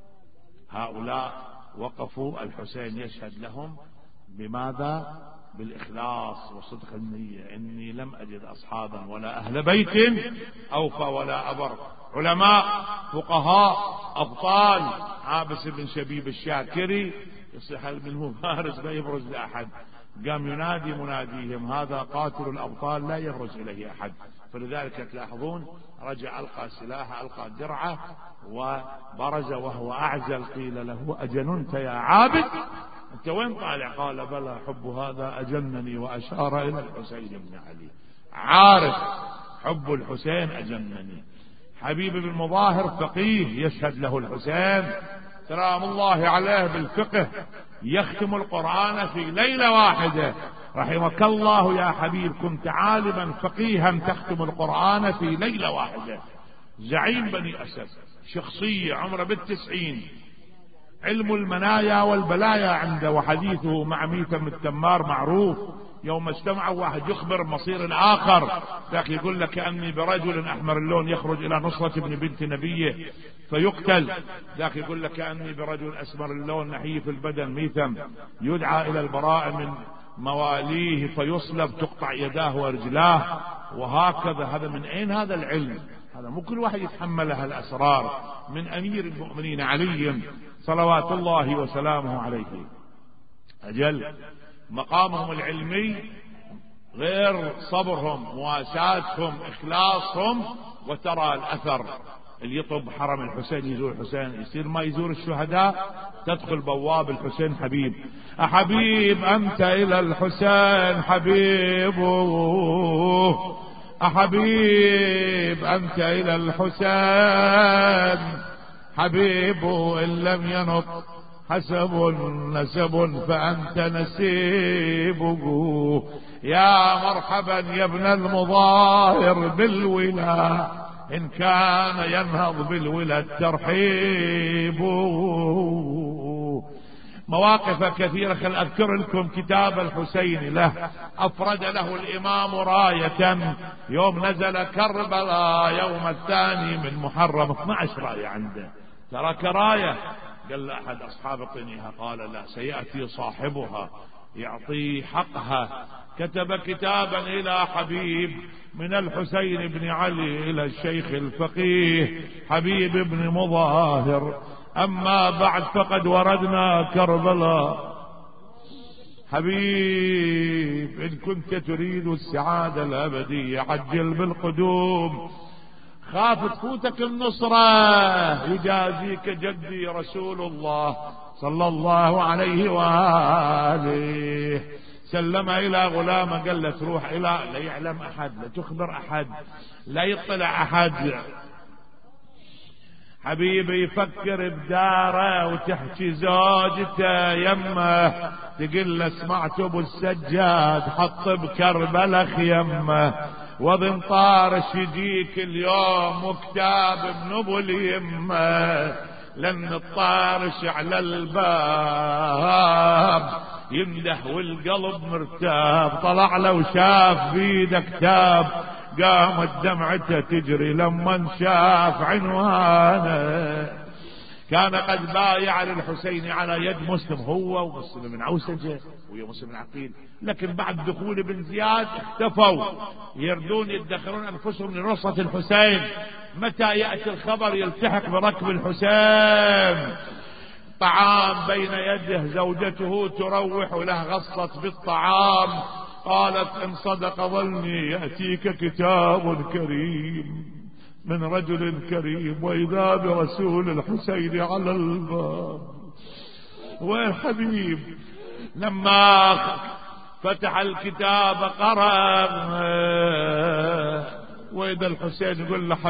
A: هؤلاء وقفوا، الحسين يشهد لهم بماذا؟ بالإخلاص وصدق النية. إني لم أجد أصحابا ولا أهل بيت أوفى ولا أبر، علماء، فقهاء، أبطال. عابس بن شبيب الشاكري يصح منه فارس لا يبرز لأحد، قام ينادي مناديهم هذا قاتل الأبطال لا يبرز إليه أحد. فلذلك تلاحظون رجع ألقى سلاحه، ألقى درعه وبرز وهو أعزل. قيل له أجننت يا عابد؟ أنت وين طالع؟ قال بلى حب هذا أجنني، وأشار إلى الحسين بن علي. عارف حب الحسين أجنني. حبيب بن مظاهر فقيه يشهد له الحسين سلام الله عليه بالفقه، يختم القرآن في ليلة واحدة. رحمك الله يا حبيب، كنت عالما فقيها تختم القرآن في ليلة واحدة. زعيم بني أسد، شخصية عمره بال90، علم المنايا والبلايا عنده، وحديثه مع ميثم التمار معروف. يوم اجتمعوا واحد يخبر مصير الآخر، ذاك يقول لك أني برجل أحمر اللون يخرج إلى نصرة ابن بنت نبيه فيقتل، ذاك يقول لك أني برجل أسمر اللون نحيف البدن ميثم يدعى إلى البراء من مواليه فيصلب تقطع يداه ورجلاه. وهكذا. هذا من أين هذا العلم؟ هذا مو كل واحد يتحمل هالأسرار. من أمير المؤمنين علي صلوات الله وسلامه عليه. أجل مقامهم العلمي غير صبرهم، مواساتهم، إخلاصهم. وترى الأثر اللي يطب حرم الحسين يزور الحسين يصير ما يزور الشهداء. تدخل بواب الحسين حبيب، أحبيب أنت إلى الحسين حبيبه، أحبيب أنت إلى الحسين حبيبه، إن لم ينط حسب نسب فأنت نسيبه. يا مرحبا يا ابن المظاهر بالولا، إن كان ينهض بالولا الترحيب. مواقف كثيرة. خل أذكر لكم كتاب الحسين له، أفرد له الإمام راية يوم نزل كربلاء يوم 2 من محرم، 12 راية عنده، ترك راية. قال له أحد أصحاب اعطنيها، قال لا، سيأتي صاحبها يعطي حقها. كتب كتابا إلى حبيب من الحسين بن علي إلى الشيخ الفقيه حبيب بن مظاهر: أما بعد فقد وردنا كربلاء. حبيب إن كنت تريد السعادة الأبدية عجل بالقدوم، خاف تفوتك النصرة، يجازيك جدي رسول الله صلى الله عليه وآله. سلم إلى غلامة قال له تروح إلى لا يعلم أحد، لا تخبر أحد، لا يطلع أحد. حبيبي يفكر بداره وتحكي زوجته يمه، تقول له سمعت ابو السجاد حط بكربلاء خيمه، وابن طارش يجيك اليوم وكتاب ابن ابو اليمه، لان الطارش على الباب يمدح والقلب مرتاب، طلع له وشاف بيده كتاب قامت دمعته تجري لما شاف عنوانه. كان قد بايع للحسين على يد مسلم، هو ومسلم بن عوسجة ويا مسلم بن عقيل، لكن بعد دخول بن زياد اختفوا يردون يدخرون انفسهم لنصرة الحسين. متى يأتي الخبر يلتحق بركب الحسين، طعام بين يده، زوجته تروح له غصت بالطعام، قالت إن صدق ظني يأتيك كتاب كريم من رجل كريم، وإذا برسول الحسين على الباب. والحبيب لما فتح الكتاب قرأ، وإذا الحسين يقول له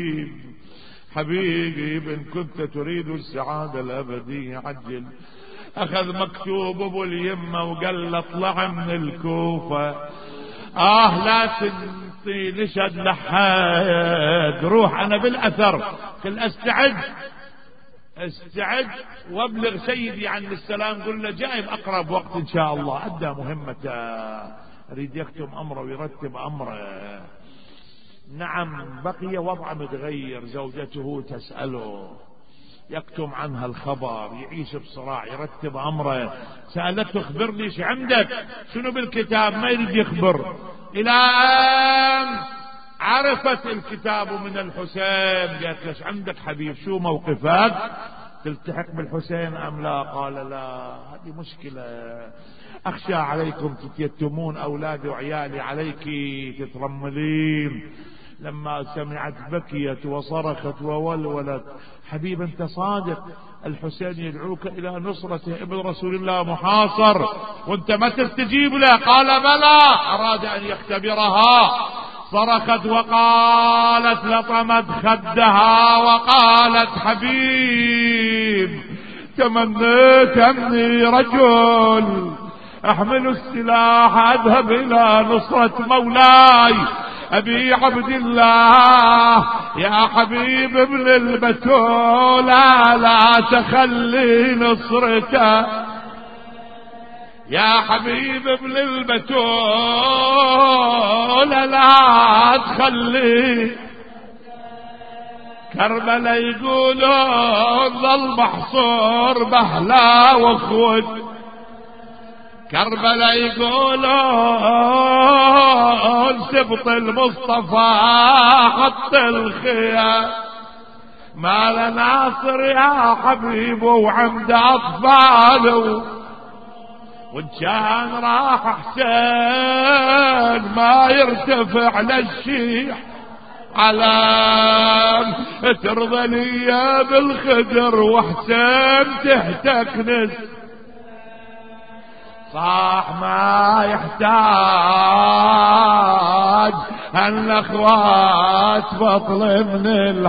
A: حبيبي إن كنت تريد السعادة الأبدية عجل. أخذ مكتوب أبو اليمة وقال له اطلع من الكوفة، لا تنطي لشد لحد، روح أنا بالأثر، قل استعد وابلغ سيدي عن السلام، قل له جاي بأقرب وقت إن شاء الله، أدى مهمته، أريد يكتم أمره ويرتب أمره. نعم بقي وضع متغير، زوجته تسأله يكتم عنها الخبر، يعيش بصراع، يرتب أمره. سألته اخبرني ايش عندك، شنو بالكتاب، ما يريد يخبر، إلى أن عرفت الكتاب من الحسين. قالت ليش عندك حبيب، شو موقفك، تلتحق بالحسين أم لا؟ قال لا، هذه مشكلة، أخشى عليكم تتيتمون، أولادي وعيالي عليك تترملين. لما سمعت بكيت وصرخت وولولت. حبيب انت صادق، الحسين يدعوك الى نصرته، ابن رسول الله محاصر وانت ما تستجيب له. قال بلى، اراد ان يختبرها، صرخت وقالت لطمت خدها وقالت حبيب تمنيت اني رجل احمل السلاح اذهب الى نصرة مولاي ابي عبد الله. يا حبيب ابن البتول لا تخلي نصرته، يا حبيب ابن البتول لا تخلي. كربلاء يقولون ظل محصور بهلا وخود، كربلاء يقولون سبط المصطفى حط الخيام، ما لناصر يا حبيب وعمد أطفاله، وإن كان راح حسين ما يرتفع للشيح علام. ترضى لي بالخدر وحسين تحتك نس، صاح ما يحتاج هالأخوات بطل من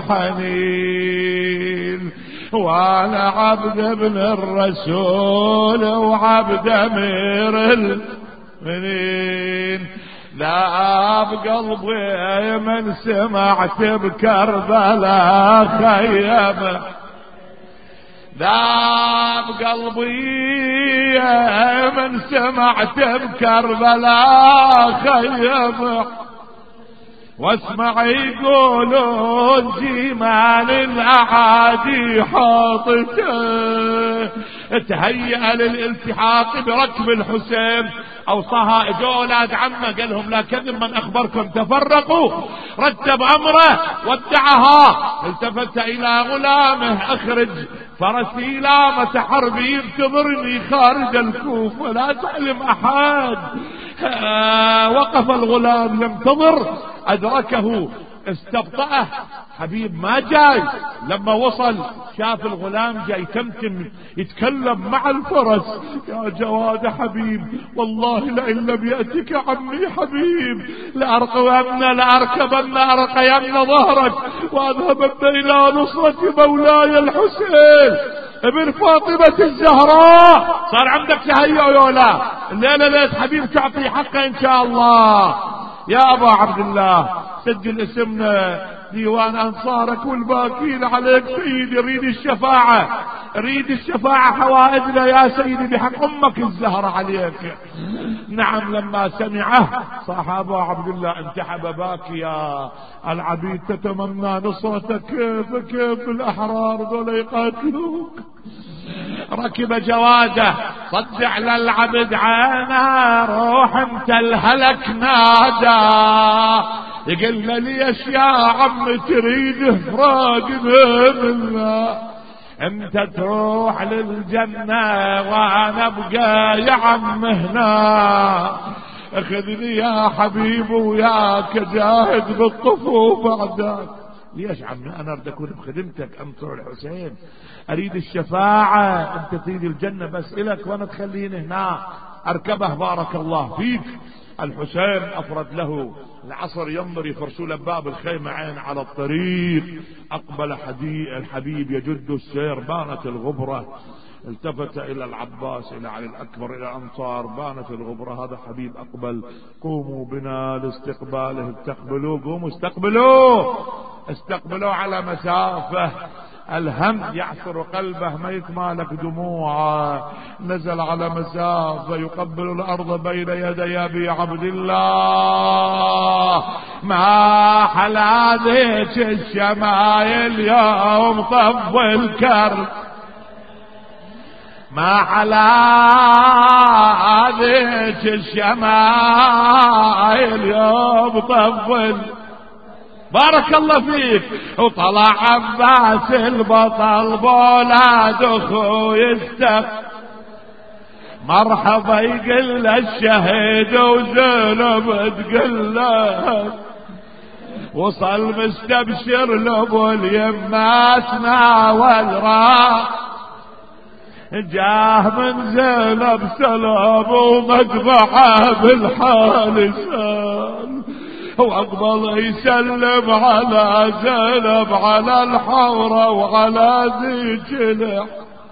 A: الحنين، وانا عبد ابن الرسول وعبد امير المؤمنين. لا بقلبي من سمعت بكربلاء خيمه، لا بقلبي من سمعت بكربلاء خيمه، واسمع يقولون جمال الأعادي حاطته، تهيأ للالتحاق بركب الحسين. أوصاها اجوا أولاد عمه قال لهم لا كذب من أخبركم تفرقوا، رتب أمره ودعها. التفت إلى غلامه اخرج فرسي لامة حربي ينتظرني خارج الكوفة لا تعلم أحد. وقف الغلام ينتظر، أدركه استبطأه، حبيب ما جاي. لما وصل شاف الغلام جاي تمتم يتكلم مع الفرس، يا جواد حبيب والله لئن لم يأتك عمي حبيب لأركبن أرقين ظهرك وأذهبن إلى نصرة مولاي الحسين ابن فاطمة الزهراء. صار عندك تهيئ يولا الليلة ليت حبيب تعطي حقه إن شاء الله. يا أبا عبد الله سجل اسمنا ديوان أنصارك والباكين عليك سيدي. ريد الشفاعة، ريد الشفاعة حوائجنا يا سيدي بحق أمك الزهرة عليك. نعم لما سمعه صاح أبا عبد الله انتحب باكيا، العبيد تتمنى نصرتك، كيف الأحرار دول يقاتلوك. ركب جواده صدع للعبد عينه، روح انت الهلك نادى، يقول ليش يا عم تريد فراقنا منا، انت تروح للجنة وانا ابقى يا عم هنا، اخذني يا حبيب وياك جاهد بالطفوف بعدك. ليش عمي انا اريد اكون بخدمتك انصر الحسين، اريد الشفاعة، انت تريد الجنة بس الك وانا تخليني هنا اركبه بارك الله فيك. الحسين افرد له العصر ينظر يفرشوا له باب الخيمة عين على الطريق. اقبل الحبيب يجد السير، بانت الغبرة. التفت الى العباس الى علي الاكبر الى الانصار، بانت الغبرة. هذا حبيب اقبل، قوموا بنا لاستقباله، استقبلوه، قوموا استقبلوه، استقبلوه على مسافة. الهم يعصر قلبه ما يتمالك دموعه، نزل على مسافة يقبل الأرض بين يدي أبي عبد الله. ما حلا ذيك الشمايل يوم طب الكرب، ما حلا ذيك الشمايل يوم طب بارك الله فيك. وطلع عباس البطل بولاد اخو يستق، مرحبا يقل الشهيد وزينب تقل له، وصل مستبشر لابو اليماتنا والراء، جاه من زينب سلام ومذبحه بالحالسان، واقبل يسلم على زينب على الحورة وعلى ذي جلع.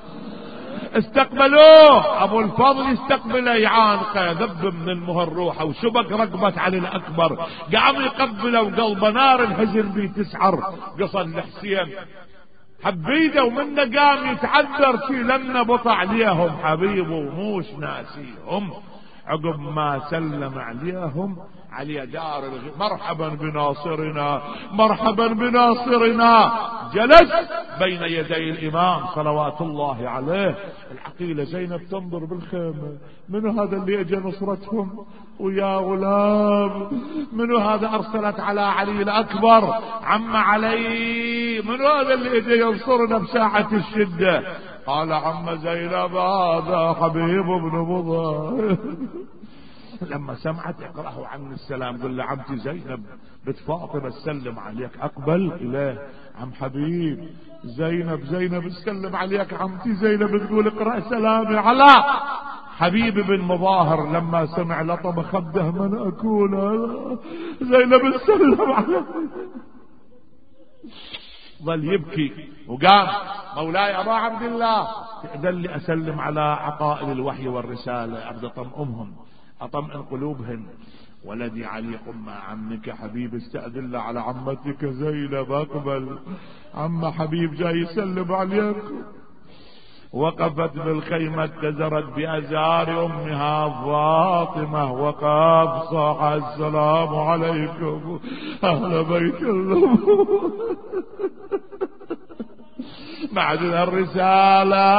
A: استقبلوه ابو الفضل يستقبله يعانقه، ذب من المهر روحه وشبك رقبة علي الاكبر، قام يقبله وقلب نار الحزن بي تسعر. قصد الحسين حبيده ومنه قام يتعذر في لما بطع عليهم حبيبه وموش ناسيهم. عقب ما سلم عليهم علي دار مرحبا بناصرنا، مرحبا بناصرنا، جلس بين يدي الامام صلوات الله عليه. العقيلة زينب تنظر بالخيمة، منو هذا اللي اجى نصرتهم؟ ويا غلام منو هذا ارسلت على علي الاكبر عم علي، منو هذا اللي اجى ينصرنا بساعة الشدة؟ قال عم زينب هذا حبيب بن مضر. لما سمعت اقرأه عن السلام، قل له عمتي زينب بنت فاطمة تسلم عليك. اقبل اليه عم حبيب، زينب تسلم عليك عمتي زينب، تقول اقرأ سلامي على حبيب بن مظاهر. لما سمع لطم خده، من اكون زينب تسلم عليك. ظل يبكي وقام، مولاي ابا عبد الله تأذن لي اسلم على عقائد الوحي والرسالة، ابدا اطمئنهم اطمئن قلوبهم. ولدي علي قم مع عمك حبيب، استأذن له على عمتك زينب. اقبل عم حبيب جاي يسلم عليكم. وقفت بالخيمة اتزرت بأزار أمها فاطمة وقد صاح السلام عليكم أهل بيت الله. بعدنا الرسالة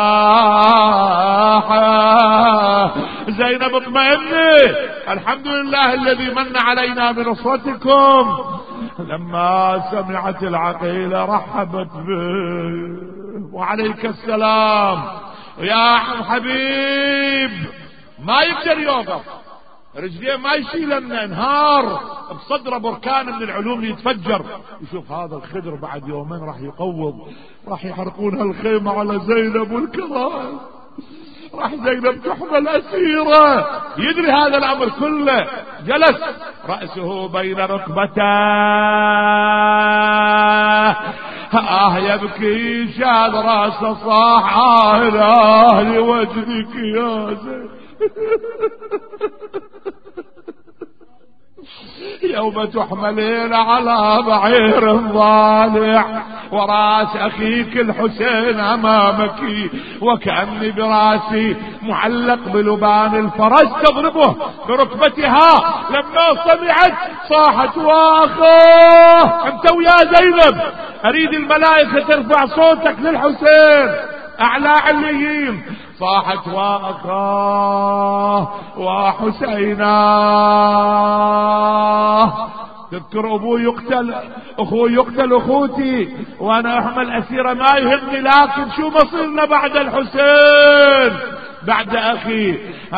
A: زينب اطمئني، الحمد لله الذي من علينا بنصرتكم. لما سمعت العقيلة رحبت به وعليك السلام يا حبيب. ما يقدر يوقف، رجليه ما يشيل لنا، انهار بصدره بركان من العلوم يتفجر. يشوف هذا الخدر بعد يومين راح يقوض، راح يحرقون هالخيمة على زينب والكرائم، راح زينب تحمل أسيرة. يدري هذا الأمر كله. جلس رأسه بين ركبتيه يبكي شاد راسه صاح إله لوجهك يا زينب. يوم تحملين على بعير ضالع وراس أخيك الحسين أمامك، وكأني براسي معلق بلبان الفرس تضربه بركبتها. لما سمعت صاحت واخاه انت ويا زينب، اريد الملائكة ترفع صوتك للحسين اعلى عليين. صاحت واخاه وحسيناه. تذكر ابوي يقتل، اخوي يقتل، اخوتي وانا احمل اسيرة ما يهمني، لكن شو مصيرنا بعد الحسين بعد اخي.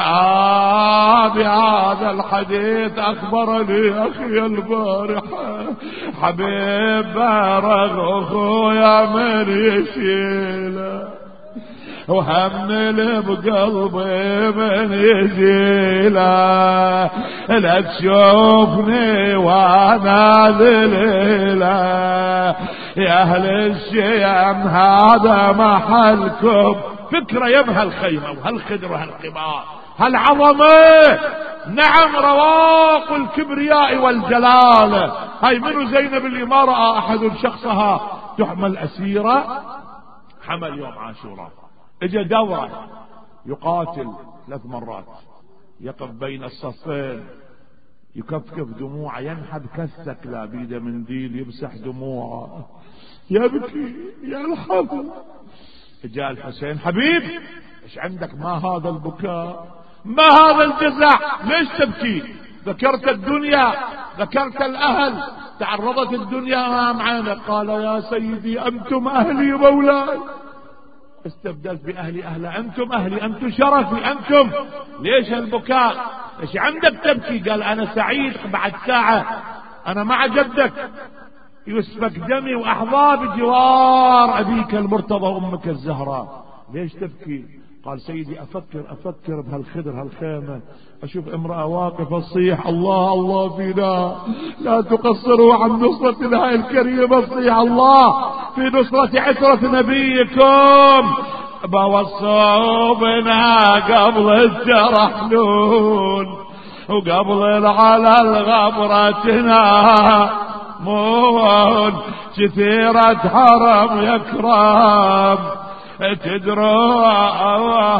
A: بهذا الحديث اخبرني اخي البارحة حبيب بارغ اخويا من يشيله، وهم اللي بقلبي من يزيله، لا تشوفني وانا ذليله. يا اهل الشيم هذا محلكم. فكرة يبهى الخيمة وهالخدر وهالقبار هالعظمة، نعم رواق الكبرياء والجلال. هاي منو زينب اللي ما رأى احد شخصها تحمل اسيرة. حمل يوم عاشوراء، اجى دورة يقاتل 3 مرات، يقف بين الصفين يكفكف دموعه، ينحب كسك لا بيده منديل يمسح دموعه، يبكي يلحظ. جاء الحسين حبيب ايش عندك؟ ما هذا البكاء، ما هذا الجزع، ليش تبكي؟ ذكرت الدنيا، ذكرت الاهل، تعرضت الدنيا امام عينك. قال يا سيدي انتم اهلي مولاي، استبدلت باهلي اهلا، انتم اهلي، انتم شرفي، انتم. ليش البكاء؟ ايش عندك تبكي؟ قال انا سعيد بعد ساعة انا مع جدك يسفك دمي واحظى بجوار ابيك المرتضى وامك الزهراء. ليش تبكي؟ قال سيدي افكر بهالخدر هالخيمة، اشوف امرأة واقفة تصيح الله الله فينا، لا تقصروا عن نصرة الله الكريمة، تصيح الله في نصرة عترة نبيكم. بوصوا بنا قبل الترحلون وقبل العلى الغبرتنا مون كثيرة حرم يكرم تدروا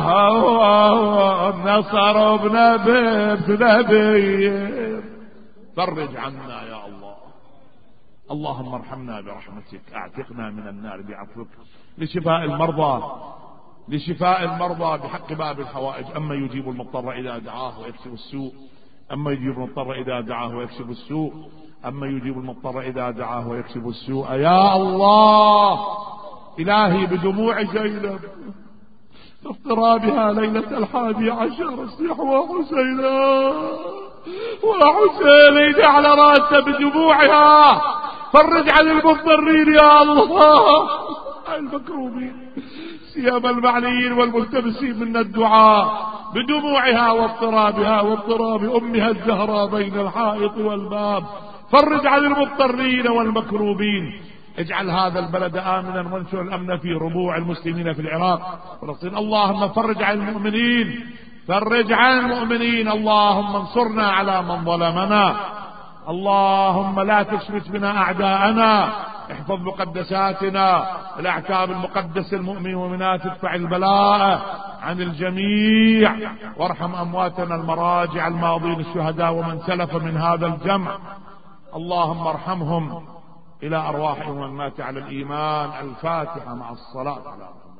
A: نصر بنبي. فرج عنا يا الله، اللهم ارحمنا برحمتك، اعتقنا من النار بعفوك. لشفاء المرضى، لشفاء المرضى بحق باب الحوائج. اما يجيب المضطر اذا دعاه ويكشف السوء، اما يجيب المضطر اذا دعاه ويكشف السوء، اما يجيب المضطر اذا دعاه ويكشف السوء. يا الله الهي بدموع زينب اضطرابها ليلة 11 اصيح وحسينا وحسين على راسه بدموعها. فرج عن المضطرين يا الله، المكروبين سيما المعنيين والملتبسين من الدعاء بدموعها واضطرابها واضطراب امها الزهراء بين الحائط والباب. فرج عن المضطرين والمكروبين. اجعل هذا البلد آمنا وانشر الأمن في ربوع المسلمين في العراق فلسطين. اللهم فرج عن المؤمنين، فرج عن المؤمنين. اللهم انصرنا على من ظلمنا، اللهم لا تشمت بنا أعداءنا، احفظ مقدساتنا، الأعتاب المقدس المؤمن والمؤمنات، ادفع البلاء عن الجميع، وارحم أمواتنا المراجع الماضين الشهداء ومن سلف من هذا الجمع، اللهم ارحمهم إلى أرواحهم والمات على الإيمان. الفاتحة مع الصلاة.